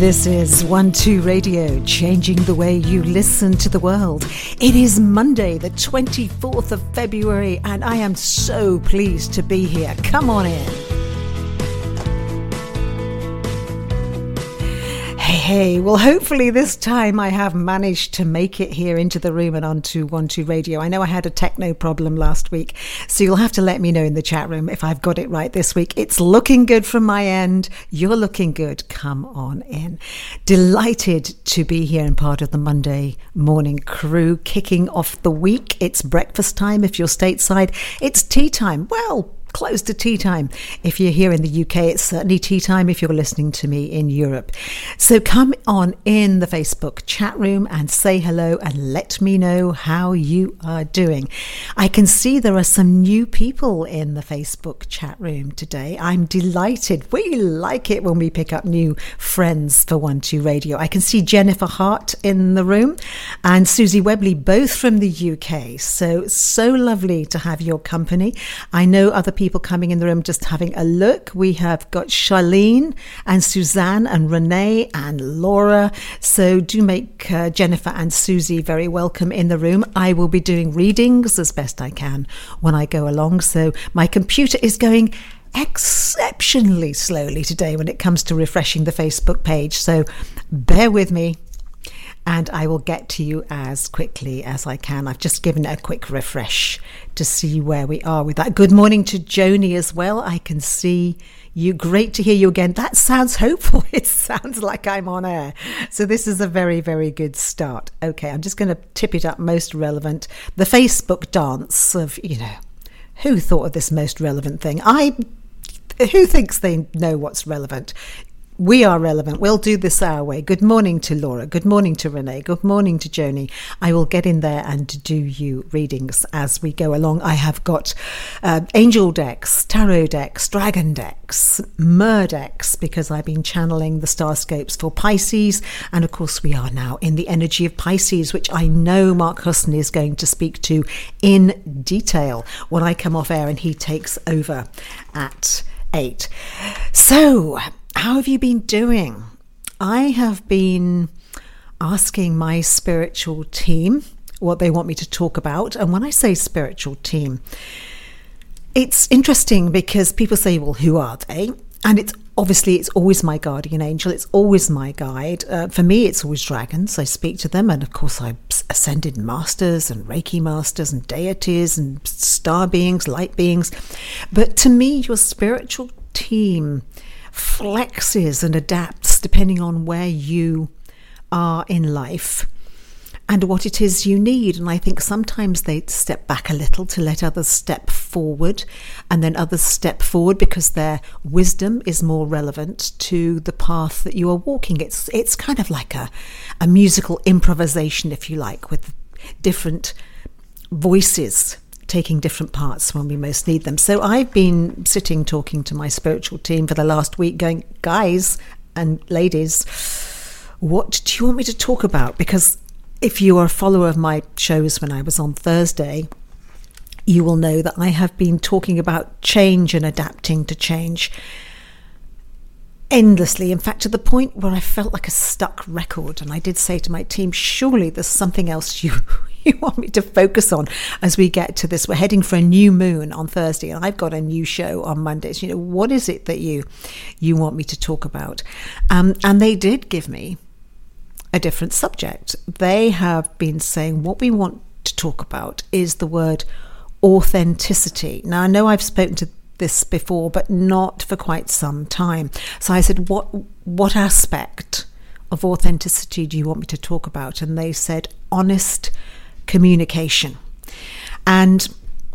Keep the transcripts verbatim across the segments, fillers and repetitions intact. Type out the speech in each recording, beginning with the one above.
This is One Two Radio, changing the way you listen to the world. It is Monday, the twenty-fourth of February, and I am so pleased to be here. Come on in. Hey, hey, well, hopefully this time I have managed to make it here into the room and onto One Two Radio. I know I had a techno problem last week, so you'll have to let me know in the chat room if I've got it right this week. It's looking good from my end. You're looking good. Come on in. Delighted to be here and part of the Monday morning crew, kicking off the week. It's breakfast time if you're stateside. It's tea time. Well, close to tea time. If you're here in the U K, it's certainly tea time if you're listening to me in Europe. So come on in the Facebook chat room and say hello and let me know how you are doing. I can see there are some new people in the Facebook chat room today. I'm delighted. We like it when we pick up new friends for One Two Radio. I can see Jennifer Hart in the room and Susie Webley, both from the U K. So, so lovely to have your company. I know other people People coming in the room, just having a look. We have got Charlene and Suzanne and Renee and Laura. So do make uh, Jennifer and Susie very welcome in the room. I will be doing readings as best I can when I go along. So my computer is going exceptionally slowly today when it comes to refreshing the Facebook page. So bear with me, and I will get to you as quickly as I can. I've just given it a quick refresh to see where we are with that. Good morning to Joni as well. I can see you. Great to hear you again. That sounds hopeful. It sounds like I'm on air. So this is a very, very good start. Okay, I'm just going to tip it up most relevant. The Facebook dance of, you know, who thought of this most relevant thing? I, who thinks they know what's relevant? We are relevant. We'll do this our way. Good morning to Laura. Good morning to Renee. Good morning to Joni. I will get in there and do you readings as we go along. I have got uh, angel decks, tarot decks, dragon decks, mer decks, because I've been channeling the starscapes for Pisces. And of course, we are now in the energy of Pisces, which I know Mark Husson is going to speak to in detail when I come off air and he takes over at eight. So, how have you been doing? I have been asking my spiritual team what they want me to talk about. And when I say spiritual team, it's interesting because people say, well, who are they? And it's obviously, it's always my guardian angel. It's always my guide. Uh, for me, it's always dragons. I speak to them. And of course, I ascended masters and Reiki masters and deities and star beings, light beings. But to me, your spiritual team flexes and adapts depending on where you are in life and what it is you need. And I think sometimes they step back a little to let others step forward, and then others step forward because their wisdom is more relevant to the path that you are walking. It's it's kind of like a, a musical improvisation, if you like, with different voices taking different parts when we most need them. So I've been sitting talking to my spiritual team for the last week going, guys and ladies, what do you want me to talk about? Because if you are a follower of my shows when I was on Thursday, you will know that I have been talking about change and adapting to change endlessly. In fact, to the point where I felt like a stuck record. And I did say to my team, surely there's something else you you want me to focus on as we get to this. We're heading for a new moon on Thursday, and I've got a new show on Mondays. You know, what is it that you you want me to talk about? Um, and they did give me a different subject. They have been saying what we want to talk about is the word authenticity. Now, I know I've spoken to this before, but not for quite some time. So I said, what what aspect of authenticity do you want me to talk about? And they said, honest communication. And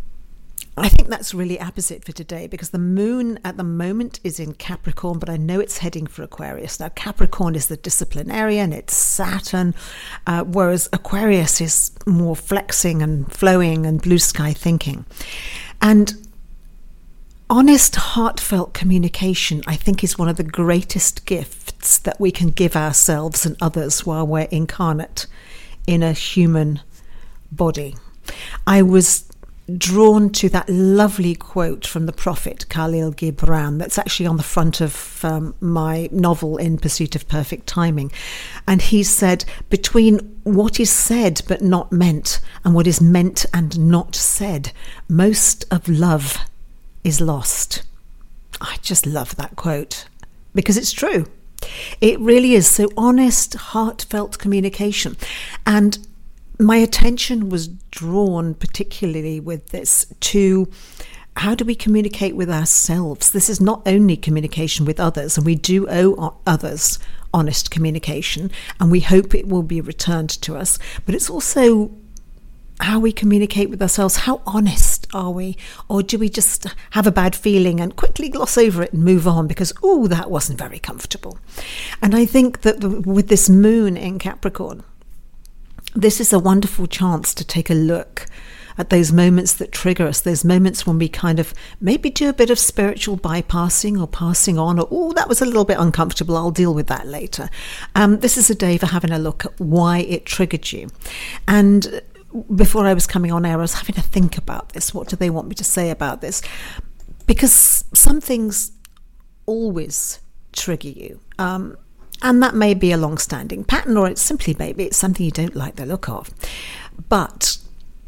I think that's really apposite for today, because the moon at the moment is in Capricorn, but I know it's heading for Aquarius. Now, Capricorn is the disciplinarian, it's Saturn, uh, whereas Aquarius is more flexing and flowing and blue sky thinking. And honest, heartfelt communication, I think, is one of the greatest gifts that we can give ourselves and others while we're incarnate in a human body. I was drawn to that lovely quote from the prophet Khalil Gibran that's actually on the front of um, my novel In Pursuit of Perfect Timing. And he said, between what is said but not meant and what is meant and not said, most of love is lost. I just love that quote because it's true. It really is. So honest, heartfelt communication. And my attention was drawn particularly with this to how do we communicate with ourselves? This is not only communication with others, and we do owe others honest communication, and we hope it will be returned to us, but it's also how we communicate with ourselves. How honest are we? Or do we just have a bad feeling and quickly gloss over it and move on because, oh, that wasn't very comfortable? And I think that with this moon in Capricorn, this is a wonderful chance to take a look at those moments that trigger us, those moments when we kind of maybe do a bit of spiritual bypassing or passing on, or, oh, that was a little bit uncomfortable, I'll deal with that later. Um, this is a day for having a look at why it triggered you. And before I was coming on air, I was having to think about this. What do they want me to say about this? Because some things always trigger you. Um, And that may be a long-standing pattern, or it's simply maybe it's something you don't like the look of. But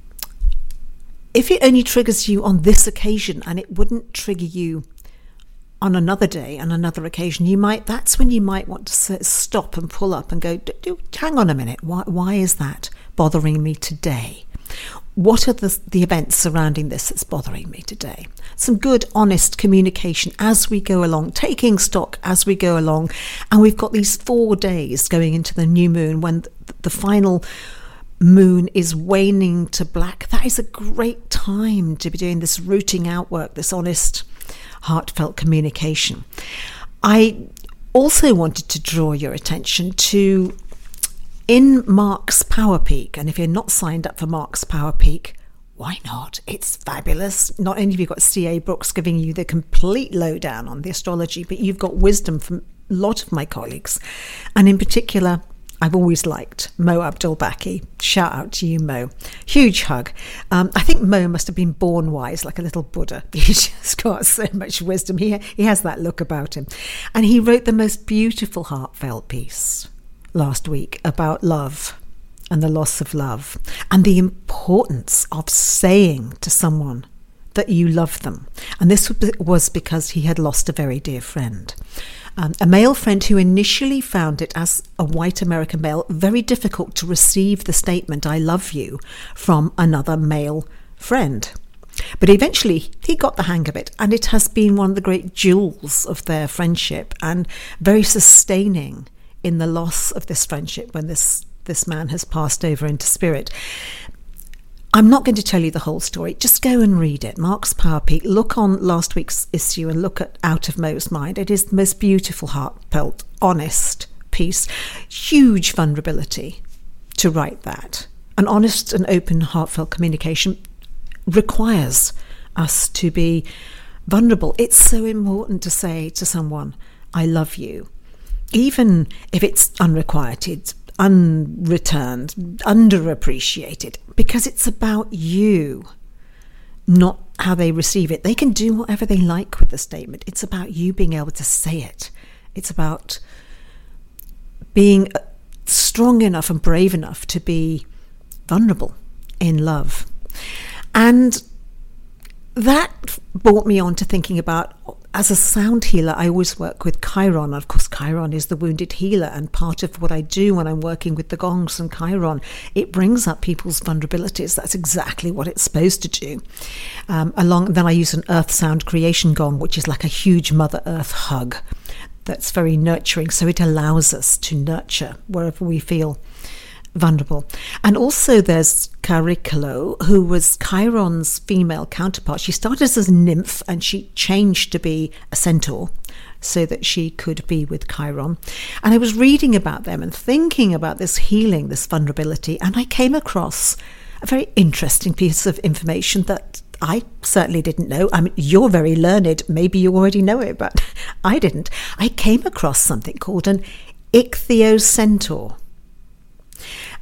if it only triggers you on this occasion and it wouldn't trigger you on another day, on another occasion, you might, that's when you might want to stop and pull up and go, hang on a minute, why, why is that bothering me today? What are the, the events surrounding this that's bothering me today? Some good, honest communication as we go along, taking stock as we go along. And we've got these four days going into the new moon when the, the final moon is waning to black. That is a great time to be doing this rooting out work, this honest, heartfelt communication. I also wanted to draw your attention to in Mark's Power Peak, and if you're not signed up for Mark's Power Peak, why not? It's fabulous. Not only have you got C A Brooks giving you the complete lowdown on the astrology, but you've got wisdom from a lot of my colleagues. And in particular, I've always liked Mo Abdul-Baki. Shout out to you, Mo. Huge hug. Um, I think Mo must have been born wise, like a little Buddha. He's just got so much wisdom. He, he has that look about him. And he wrote the most beautiful heartfelt piece last week about love and the loss of love and the importance of saying to someone that you love them. And this was because he had lost a very dear friend, um, a male friend who initially found it, as a white American male, very difficult to receive the statement, I love you, from another male friend. But eventually he got the hang of it, and it has been one of the great jewels of their friendship and very sustaining in the loss of this friendship when this, this man has passed over into spirit. I'm not going to tell you the whole story. Just go and read it. Mark's Power Peak. Look on last week's issue and look at Out of Mo's Mind. It is the most beautiful, heartfelt, honest piece. Huge vulnerability to write that. An honest and open, heartfelt communication requires us to be vulnerable. It's so important to say to someone, I love you. Even if it's unrequited, unreturned, underappreciated, because it's about you, not how they receive it. They can do whatever they like with the statement. It's about you being able to say it. It's about being strong enough and brave enough to be vulnerable in love. And that brought me on to thinking about, as a sound healer, I always work with Chiron. Of course, Chiron is the wounded healer, and part of what I do when I'm working with the gongs and Chiron, it brings up people's vulnerabilities. That's exactly what it's supposed to do. Um, along, then I use an earth sound creation gong, which is like a huge Mother Earth hug that's very nurturing. So it allows us to nurture wherever we feel vulnerable. And also there's Caricolo, who was Chiron's female counterpart. She started as a nymph and she changed to be a centaur so that she could be with Chiron. And I was reading about them and thinking about this healing, this vulnerability, and I came across a very interesting piece of information that I certainly didn't know. I mean, you're very learned. Maybe you already know it, but I didn't. I came across something called an ichthyocentaur.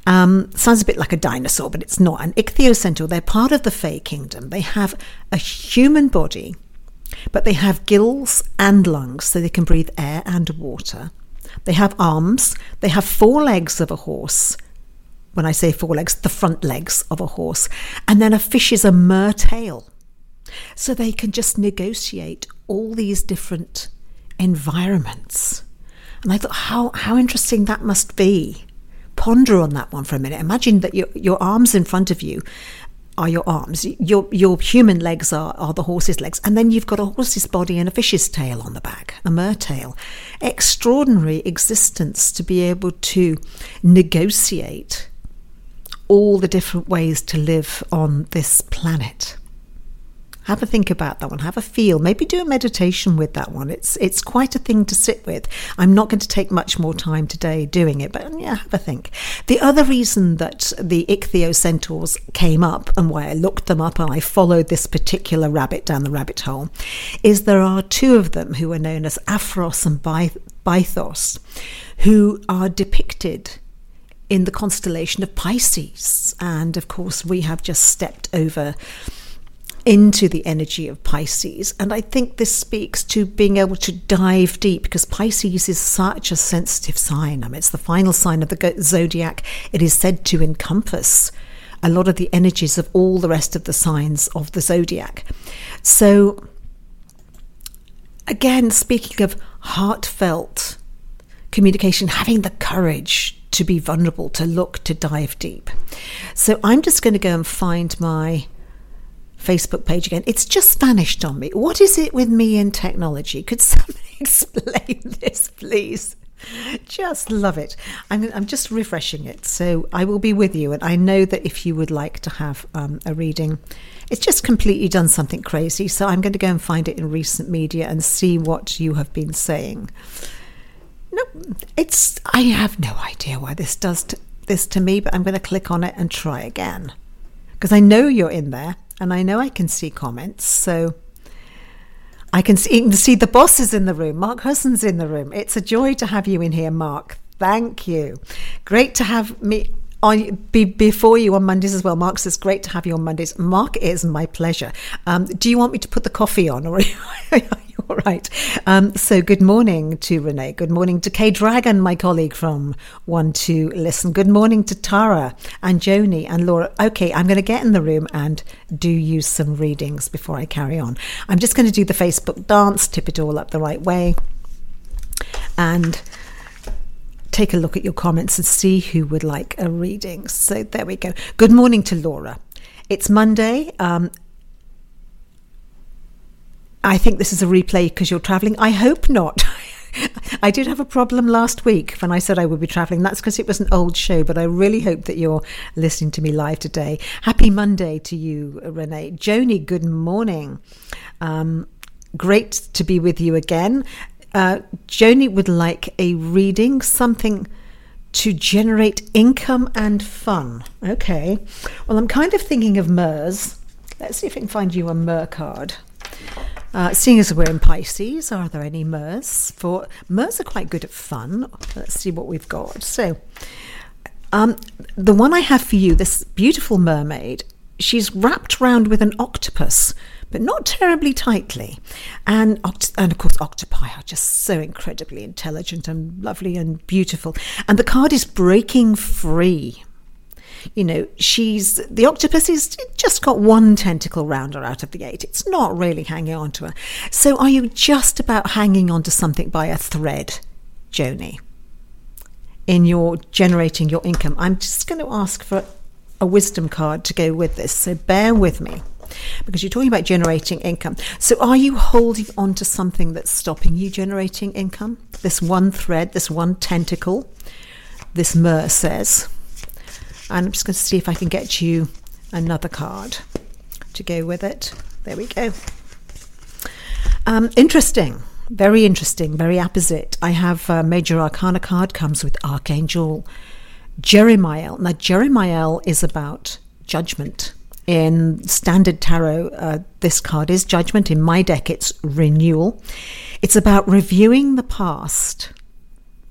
Um, sounds a bit like a dinosaur, but it's not. An ichthyocentaur, they're part of the Fae kingdom. They have a human body, but they have gills and lungs, so they can breathe air and water. They have arms. They have four legs of a horse. When I say four legs, the front legs of a horse. And then a fish is a mertail. So they can just negotiate all these different environments. And I thought, how, how interesting that must be. Ponder on that one for a minute. Imagine that your, your arms in front of you are your arms. Your your human legs are, are the horse's legs. And then you've got a horse's body and a fish's tail on the back, a mertail. Extraordinary existence to be able to negotiate all the different ways to live on this planet. Have a think about that one. Have a feel. Maybe do a meditation with that one. It's it's quite a thing to sit with. I'm not going to take much more time today doing it, but yeah, have a think. The other reason that the ichthyocentaurs came up and why I looked them up and I followed this particular rabbit down the rabbit hole is there are two of them who are known as Aphros and Bythos, who are depicted in the constellation of Pisces. And of course, we have just stepped over into the energy of Pisces. And I think this speaks to being able to dive deep, because Pisces is such a sensitive sign. I mean, it's the final sign of the zodiac. It is said to encompass a lot of the energies of all the rest of the signs of the zodiac. So again, speaking of heartfelt communication, having the courage to be vulnerable, to look, to dive deep. So I'm just going to go and find my Facebook page again. It's just vanished on me. What is it with me and technology? Could somebody explain this, please? Just love it. I'm, I'm just refreshing it. So I will be with you. And I know that if you would like to have um, a reading, it's just completely done something crazy. So I'm going to go and find it in recent media and see what you have been saying. No, it's, I have no idea why this does to, this to me, but I'm going to click on it and try again. Because I know you're in there. And I know I can see comments, so I can see, you can see the boss is in the room. Mark Hudson's in the room. It's a joy to have you in here, Mark. Thank you. Great to have me on be, before you on Mondays as well. Mark says, great to have you on Mondays. Mark, it is my pleasure. Um, do you want me to put the coffee on, or are you, are you all right? Um, so good morning to Renee. Good morning to Kay Dragon, my colleague from One to Listen. Good morning to Tara and Joni and Laura. Okay, I'm going to get in the room and do you some readings before I carry on. I'm just going to do the Facebook dance, tip it all up the right way, and take a look at your comments and see who would like a reading. So there we go. Good morning to Laura. It's Monday. Um, I think this is a replay because you're travelling. I hope not. I did have a problem last week when I said I would be travelling. That's because it was an old show, but I really hope that you're listening to me live today. Happy Monday to you, Renee. Joni, good morning. Um, great to be with you again. Uh, Joni would like a reading, something to generate income and fun. Okay. Well, I'm kind of thinking of Mers. Let's see if I can find you a Mer card. Uh, seeing as we're in Pisces, are there any Mers? For Mers are quite good at fun. Let's see what we've got. So, um, the one I have for you, this beautiful mermaid, she's wrapped round with an octopus, but not terribly tightly. And, oct- and of course, octopi are just so incredibly intelligent and lovely and beautiful. And the card is breaking free. You know, she's, the octopus has just got one tentacle round her out of the eight. It's not really hanging on to her. So are you just about hanging on to something by a thread, Joni, in your generating your income? I'm just going to ask for a wisdom card to go with this. So bear with me, because you're talking about generating income. So are you holding on to something that's stopping you generating income? This one thread, this one tentacle, this Mer says. And I'm just going to see if I can get you another card to go with it. There we go. Um, interesting. Very interesting. Very apposite. I have a Major Arcana card, comes with Archangel Jeremiel. Now, Jeremiel is about judgment. In Standard Tarot, uh, this card is judgment. In my deck, it's renewal. It's about reviewing the past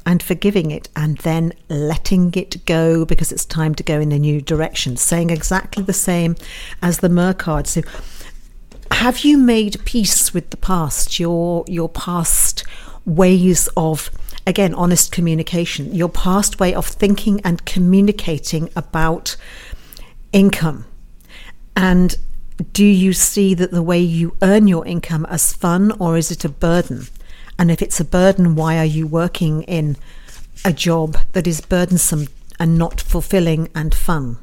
and forgiving it, and then letting it go because it's time to go in a new direction. Saying exactly the same as the Mer card. So have you made peace with the past, your your past ways of, again, honest communication, your past way of thinking and communicating about income? And do you see that the way you earn your income as fun, or is it a burden? And if it's a burden, why are you working in a job that is burdensome and not fulfilling and fun?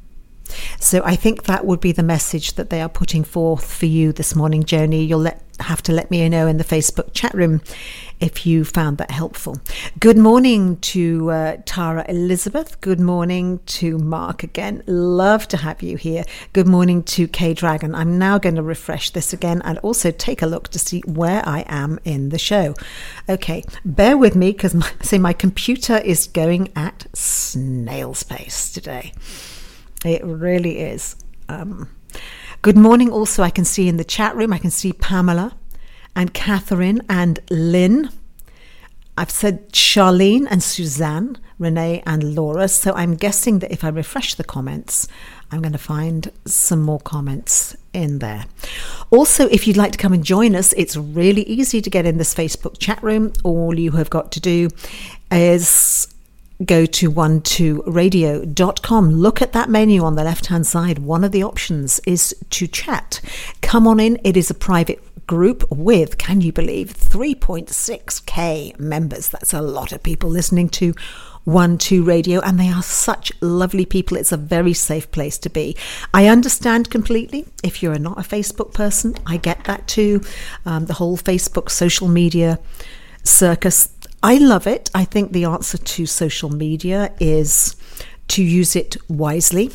So I think that would be the message that they are putting forth for you this morning, Joni. You'll let, have to let me know in the Facebook chat room if you found that helpful. Good morning to uh, Tara Elizabeth. Good morning to Mark again. Love to have you here. Good morning to K Dragon. I'm now going to refresh this again and also take a look to see where I am in the show. Okay, bear with me because my, say my computer is going at snail's pace today. It really is. Um, good morning. Also, I can see in the chat room, I can see Pamela and Catherine and Lynn. I've said Charlene and Suzanne, Renee and Laura. So I'm guessing that if I refresh the comments, I'm going to find some more comments in there. Also, if you'd like to come and join us, it's really easy to get in this Facebook chat room. All you have got to do is go to one two radio dot com. Look at that menu on the left hand side. One of the options is to chat. Come on in. It is a private group with, can you believe, three point six K members. That's a lot of people listening to one two Radio, and they are such lovely people. It's a very safe place to be. I understand completely if you're not a Facebook person. I get that too. Um, the whole Facebook social media circus, I love it. I think the answer to social media is to use it wisely,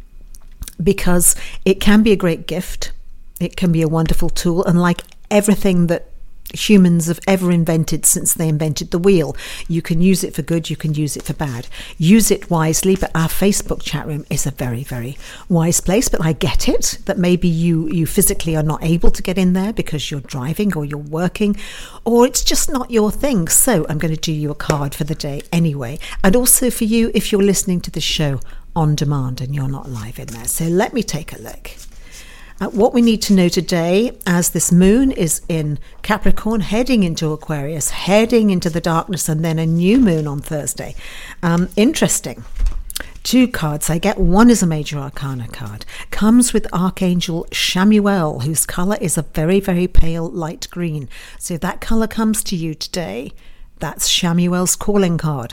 because it can be a great gift. It can be a wonderful tool. And like everything that humans have ever invented since they invented the wheel, you can use it for good, you can use it for bad. Use it wisely. But our Facebook chat room is a very, very wise place. But I get it that maybe you you physically are not able to get in there because you're driving or you're working, or it's just not your thing. So I'm going to do you a card for the day anyway. And also for you if you're listening to the show on demand and you're not live in there. So let me take a look at what we need to know today, as this moon is in Capricorn, heading into Aquarius, heading into the darkness, and then a new moon on Thursday. Um, interesting. Two cards I get. One is a major arcana card. Comes with Archangel Chamuel, whose colour is a very, very pale light green. So if that colour comes to you today, that's Chamuel's calling card.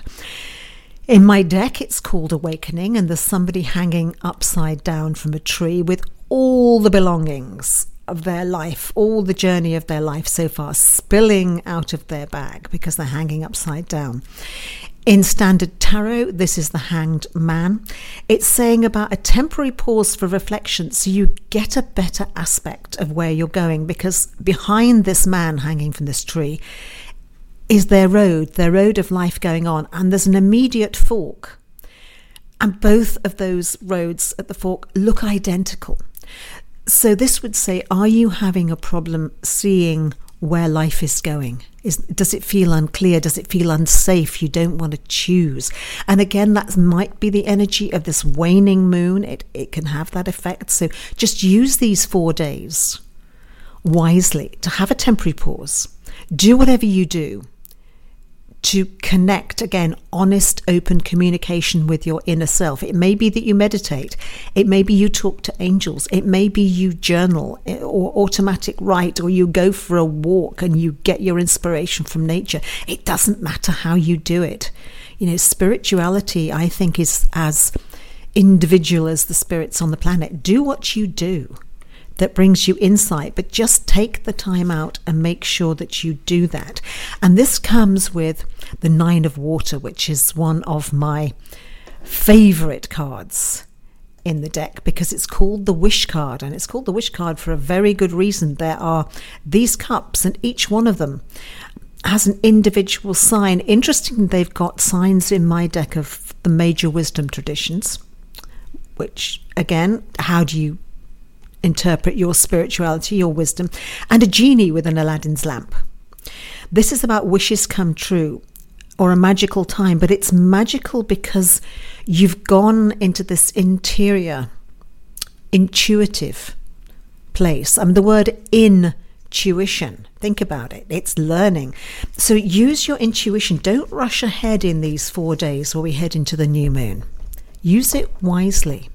In my deck, it's called Awakening, and there's somebody hanging upside down from a tree with all the belongings of their life, all the journey of their life so far, spilling out of their bag because they're hanging upside down. In Standard Tarot, this is the Hanged Man. It's saying about a temporary pause for reflection so you get a better aspect of where you're going, because behind this man hanging from this tree is their road, their road of life going on, and there's an immediate fork. And both of those roads at the fork look identical. So this would say, are you having a problem seeing where life is going? Is, does it feel unclear? Does it feel unsafe? You don't want to choose. And again, that might be the energy of this waning moon. It, it can have that effect. So just use these four days wisely to have a temporary pause. Do whatever you do to connect, again, honest, open communication with your inner self. It may be that you meditate. It may be you talk to angels. It may be you journal or automatic write, or you go for a walk and you get your inspiration from nature. It doesn't matter how you do it. You know, spirituality, I think, is as individual as the spirits on the planet. Do what you do that brings you insight, but just take the time out and make sure that you do that. And this comes with the Nine of Water, which is one of my favorite cards in the deck, because it's called the Wish card, and it's called the Wish card for a very good reason. There are these cups, and each one of them has an individual sign. Interesting, they've got signs in my deck of the major wisdom traditions, which, again, how do you interpret your spirituality, your wisdom, and a genie with an Aladdin's lamp. This is about wishes come true. or a magical time, but it's magical because you've gone into this interior, intuitive place. I mean, the word intuition, think about it, it's learning. So use your intuition. Don't rush ahead in these four days where we head into the new moon. Use it wisely.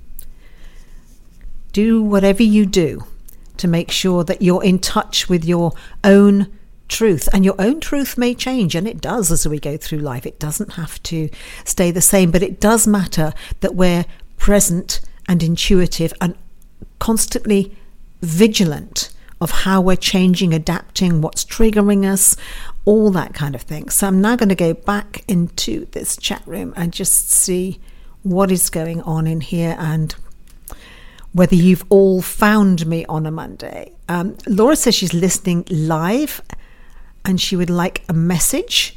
Do whatever you do to make sure that you're in touch with your own truth. And your own truth may change, and it does as we go through life. It doesn't have to stay the same, but it does matter that we're present and intuitive and constantly vigilant of how we're changing, adapting, what's triggering us, all that kind of thing. So I'm now going to go back into this chat room and just see what is going on in here and whether you've all found me on a Monday. Um, Laura says she's listening live and she would like a message.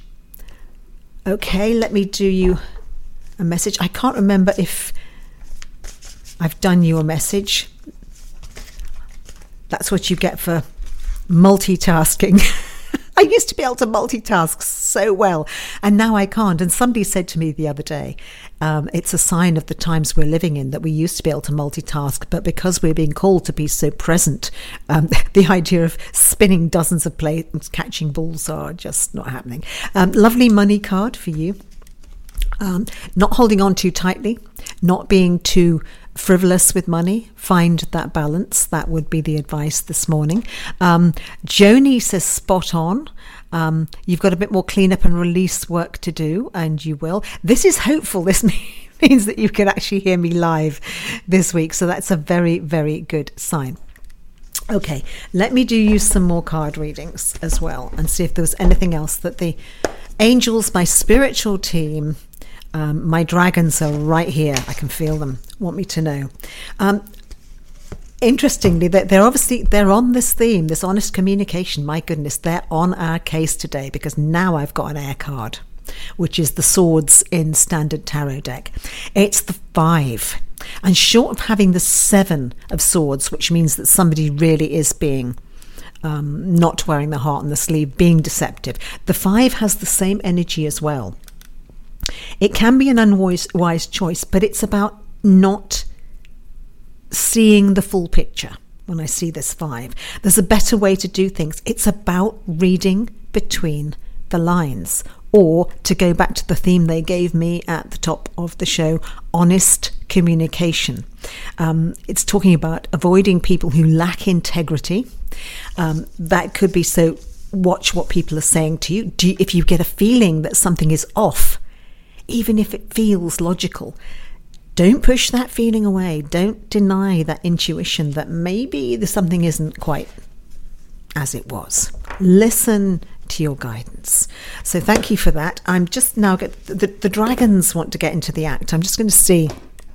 Okay, let me do you a message. I can't remember if I've done you a message. That's what you get for multitasking. I used to be able to multitask so well, and now I can't. And somebody said to me the other day, um, it's a sign of the times we're living in that we used to be able to multitask, but because we're being called to be so present, um, the idea of spinning dozens of plates, catching balls are just not happening. Um, lovely money card for you. Um, not holding on too tightly, not being too frivolous with money. Find that balance. That would be the advice this morning. Um, Joni says spot on. Um, you've got a bit more cleanup and release work to do, and you will. This is hopeful. This means that you can actually hear me live this week. So that's a very, very good sign. Okay, let me do you some more card readings as well and see if there was anything else that the angels, my spiritual team, Um, my dragons are right here. I can feel them. Want me to know. Um, interestingly, they're, they're obviously, they're on this theme, this honest communication. My goodness, they're on our case today because now I've got an air card, which is the swords in standard tarot deck. It's the five. And short of having the seven of swords, which means that somebody really is being um, not wearing the heart on the sleeve, being deceptive. The five has the same energy as well. It can be an unwise wise choice, but it's about not seeing the full picture. When I see this five, there's a better way to do things. It's about reading between the lines, or to go back to the theme they gave me at the top of the show, honest communication. Um, it's talking about avoiding people who lack integrity. Um, that could be, so watch what people are saying to you. Do you, if you get a feeling that something is off, even if it feels logical, don't push that feeling away. Don't deny that intuition that maybe the something isn't quite as it was. Listen to your guidance. So thank you for that. I'm just now get the, the dragons want to get into the act. I'm just going to see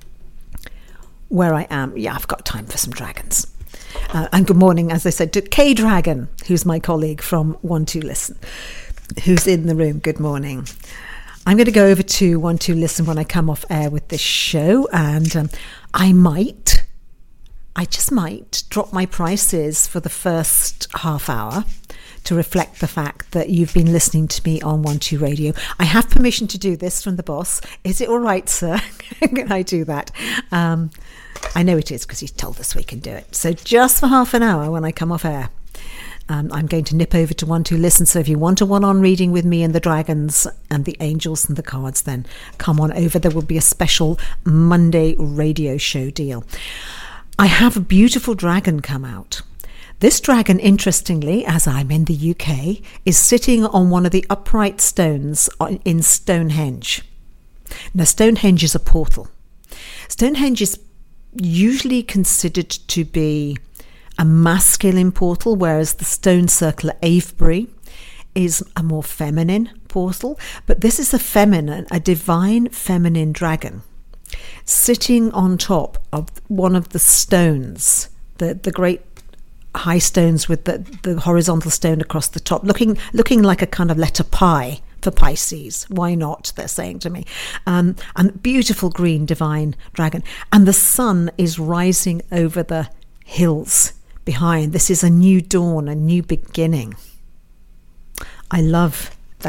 where I am. Yeah, I've got time for some dragons. Uh, and good morning, as I said, to Kay Dragon, who's my colleague from One Two Listen, who's in the room. Good morning. I'm going to go over to One Two Listen when I come off air with this show, and um, I might, I just might drop my prices for the first half hour to reflect the fact that you've been listening to me on One Two Radio. I have permission to do this from the boss. Is it all right, sir? Can I do that? Um, I know it is because he's told us we can do it. So just for half an hour when I come off air, Um, I'm going to nip over to One Two Listen. So if you want a one-on reading with me and the dragons and the angels and the cards, then come on over. There will be a special Monday radio show deal. I have a beautiful dragon come out. This dragon, interestingly, as I'm in the U K, is sitting on one of the upright stones in Stonehenge. Now, Stonehenge is a portal. Stonehenge is usually considered to be a masculine portal, whereas the stone circle at Avebury is a more feminine portal. But this is a feminine, a divine feminine dragon sitting on top of one of the stones, the, the great high stones with the, the horizontal stone across the top, looking looking like a kind of letter pi for Pisces. Why not, they're saying to me. Um, and beautiful green divine dragon. And the sun is rising over the hills behind. This is a new dawn, a new beginning. I love that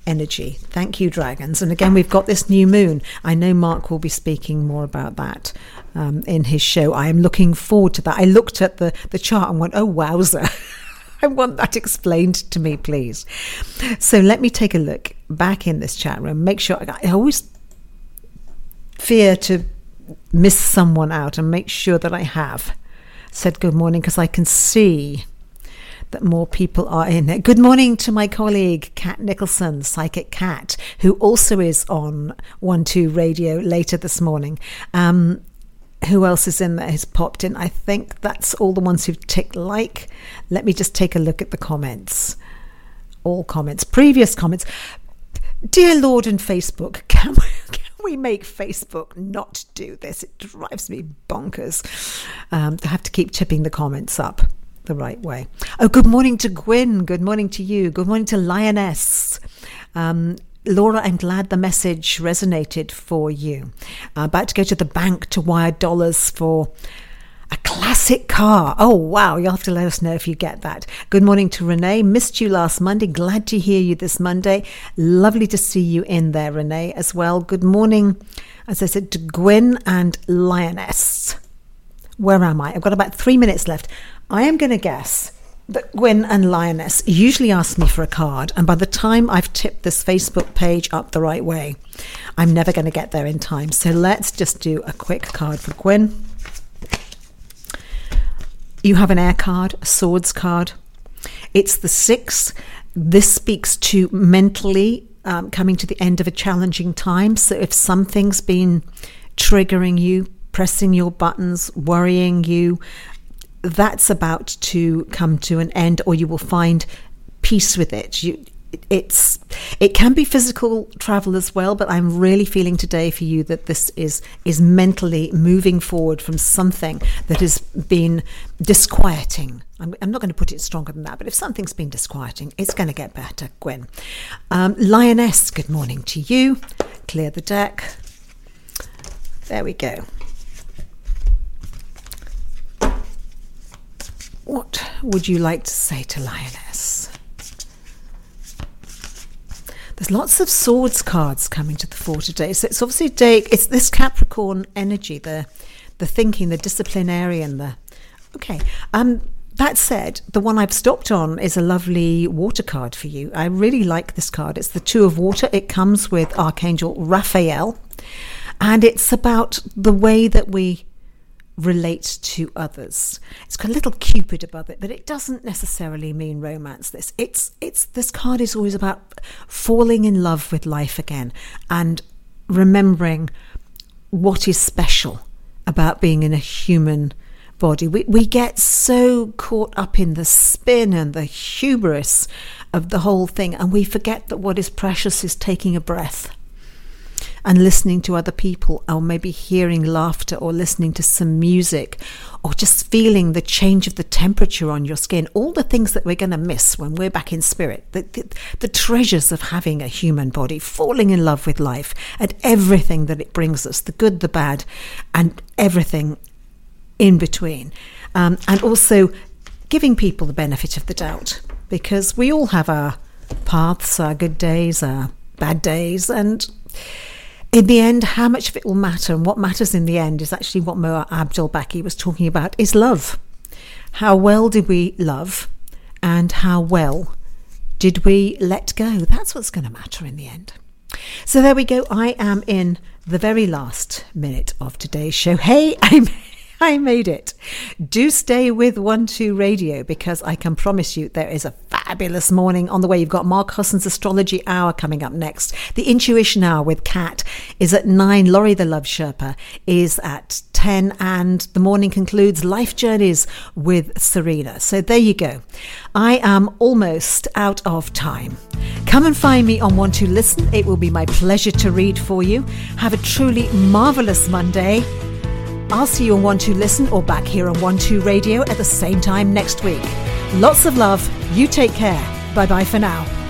energy. Thank you, dragons. And again, we've got this new moon. I know Mark will be speaking more about that um, in his show. I am looking forward to that. I looked at the, the chart and went, oh, wowzer. I want that explained to me, please. So let me take a look back in this chat room. Make sure, I always fear to miss someone out and make sure that I have said good morning, because I can see that more people are in it. Good morning to my colleague, Kat Nicholson, Psychic Cat, who also is on one two Radio later this morning. Um, who else is in there who's popped in? I think that's all the ones who've ticked like. Let me just take a look at the comments. All comments, previous comments. Dear Lord and Facebook, can we, can we make Facebook not do this? It drives me bonkers. Um, I have to keep tipping the comments up the right way. Oh, good morning to Gwyn. Good morning to you. Good morning to Lioness. Um, Laura, I'm glad the message resonated for you. Uh, about to go to the bank to wire dollars for a classic car. Oh, wow. You'll have to let us know if you get that. Good morning to Renee. Missed you last Monday. Glad to hear you this Monday. Lovely to see you in there, Renee, as well. Good morning, as I said, to Gwyn and Lioness. Where am I? I've got about three minutes left. I am going to guess that Gwyn and Lioness usually ask me for a card, and by the time I've tipped this Facebook page up the right way, I'm never going to get there in time. So let's just do a quick card for Gwyn. You have an air card, a swords card. It's the six. This speaks to mentally um, coming to the end of a challenging time. So if something's been triggering you, pressing your buttons, worrying you, that's about to come to an end, or you will find peace with it. You, it's it can be physical travel as well, but I'm really feeling today for you that this is is mentally moving forward from something that has been disquieting. I'm, I'm not going to put it stronger than that, but if something's been disquieting, it's going to get better, Gwyn. Um, Lioness, good morning to you. Clear the deck. There we go. What would you like to say to Lioness? There's lots of swords cards coming to the fore today. So it's obviously a day, it's this Capricorn energy, the the thinking, the disciplinarian, the okay. Um that said, the one I've stopped on is a lovely water card for you. I really like this card. It's the Two of Water. It comes with Archangel Raphael, and it's about the way that we relate to others. It's got a little Cupid above it, but it doesn't necessarily mean romance. This it's it's this card is always about falling in love with life again and remembering what is special about being in a human body. We we get so caught up in the spin and the hubris of the whole thing, and we forget that what is precious is taking a breath and listening to other people, or maybe hearing laughter, or listening to some music, or just feeling the change of the temperature on your skin. All the things that we're going to miss when we're back in spirit, the, the, the treasures of having a human body, falling in love with life and everything that it brings us, the good, the bad, and everything in between. Um, and also giving people the benefit of the doubt, because we all have our paths, our good days, our bad days, and in the end, how much of it will matter, and what matters in the end is actually what Moa Abdul-Baki was talking about, is love. How well did we love, and how well did we let go? That's what's going to matter in the end. So there we go. I am in the very last minute of today's show. Hey, I'm I made it. Do stay with one two Radio, because I can promise you there is a fabulous morning on the way. You've got Mark Husson's Astrology Hour coming up next. The Intuition Hour with Kat is at nine. Laurie the Love Sherpa is at ten. And the morning concludes Life Journeys with Serena. So there you go. I am almost out of time. Come and find me on one two Listen. It will be my pleasure to read for you. Have a truly marvellous Monday. I'll see you on one two Listen, or back here on one two Radio at the same time next week. Lots of love. You take care. Bye-bye for now.